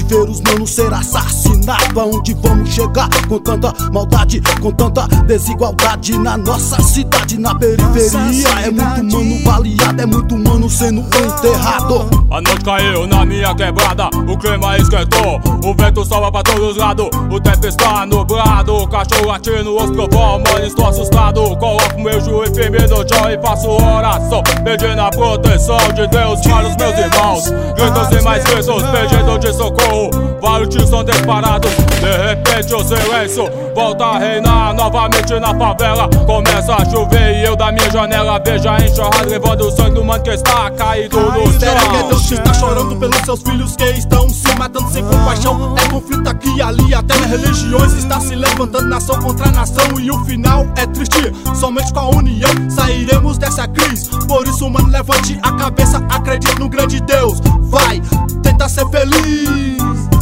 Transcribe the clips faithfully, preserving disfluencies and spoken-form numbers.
ver os manos ser assassinados. Aonde vamos chegar com tanta maldade, com tanta desigualdade na nossa cidade, na periferia? É muito mano baleado, é muito mano sendo enterrado. A noite caiu na minha quebrada, o clima esquentou, o vento sopra pra todos os lados, o tempo está nublado, o cachorro latindo, os trovão, mano, estou assustado. Coloco meu joelho firme no chão e faço oração, pedindo a proteção de Deus para os meus irmãos. Gritos e mais gritos, pedindo de socorro, vários tiros são disparados. De repente o silêncio volta a reinar novamente na favela. Começa a chover e eu da minha janela vejo a enxurrada levando o sangue do mano que está caído no chão. Será que é Deus que está chorando pelos seus filhos que estão se matando sem compaixão? É conflito aqui e ali, até nas religiões está se levantando nação contra nação. E o final é triste, somente com a união sairemos dessa crise. Por isso, mano, levante a cabeça, acredite no grande Deus. Vai, tenta ser feliz.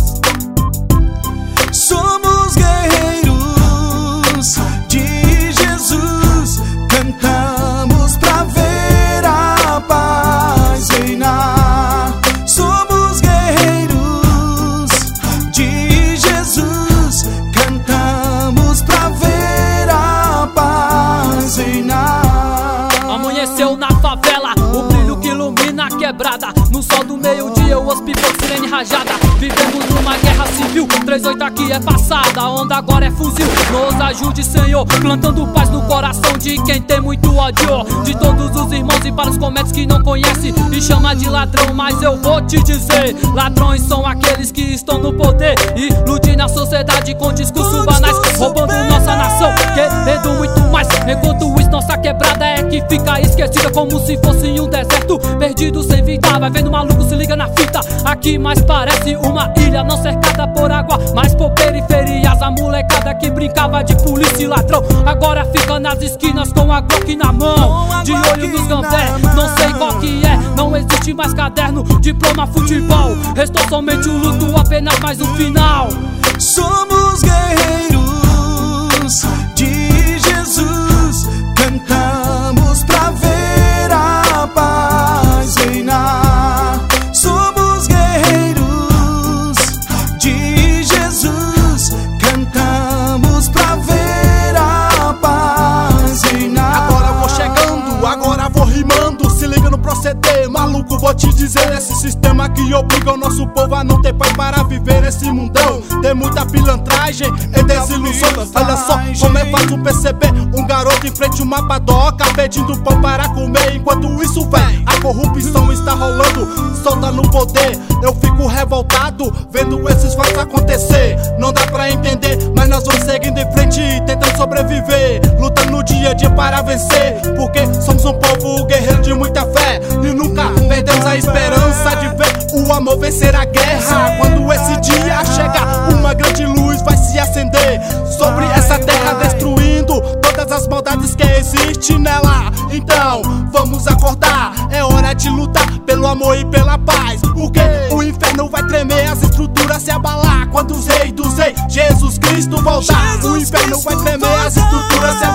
Somos guerreiros de Jesus, cantamos pra ver a paz reinar. Somos guerreiros de Jesus, cantamos pra ver a paz reinar. Amanheceu na favela, o brilho que ilumina a quebrada. No sol do meio-dia, o hospital sirene rajada. Vivemos numa guerra civil, trinta e oito aqui é passada, a onda agora é fuzil. Nos ajude, Senhor, plantando paz no coração de quem tem muito ódio. De todos os irmãos e para os comédios que não conhecem e chama de ladrão, mas eu vou te dizer: ladrões são aqueles que estão no poder, iludem a sociedade com discursos banais, roubando nossa nação, querendo muito mais. Enquanto isso, nossa quebrada é que fica esquecida, como se fosse um deserto perdido sem vida. Vai vendo maluco, se liga na fita. Aqui mais parece uma ilha não cercada por água, mas por periferias. A molecada que brincava de polícia e ladrão agora fica nas esquinas com a Glock na mão, de olho nos gambé, não sei qual que é. Não existe mais caderno, diploma, futebol, restou somente o luto, apenas mais um final. Somos guerreiros de Jesus, cantamos pra ver a paz reinar. Somos guerreiros de Jesus, cantamos pra ver a paz reinar. Agora vou chegando, agora vou rimando, se liga no proceder, maluco, vou te dizer. Esse sistema que obriga o nosso povo a não ter paz para viver nesse mundão. Tem muita pilantragem e desilusão. Olha só como é fácil perceber um garoto em frente a uma padoca pedindo pão para comer. Enquanto isso, véi, a corrupção está rolando solta no poder. Eu fico revoltado vendo esses fatos acontecer. Não dá pra entender, mas nós vamos seguindo em frente, tentando sobreviver, lutando no dia a dia para vencer. Porque somos um povo guerreiro de muita fé e nunca perdemos a esperança de ver o amor vencer a guerra. Quando esse dia chegar, uma grande luz vai se acender sobre essa terra, destruindo todas as maldades que existem nela. Então vamos acordar, é hora de lutar pelo amor e pela paz, porque o inferno vai tremer, as estruturas se abalar quando os reis dos reis, Jesus Cristo voltar. O inferno vai tremer, as estruturas se abalar.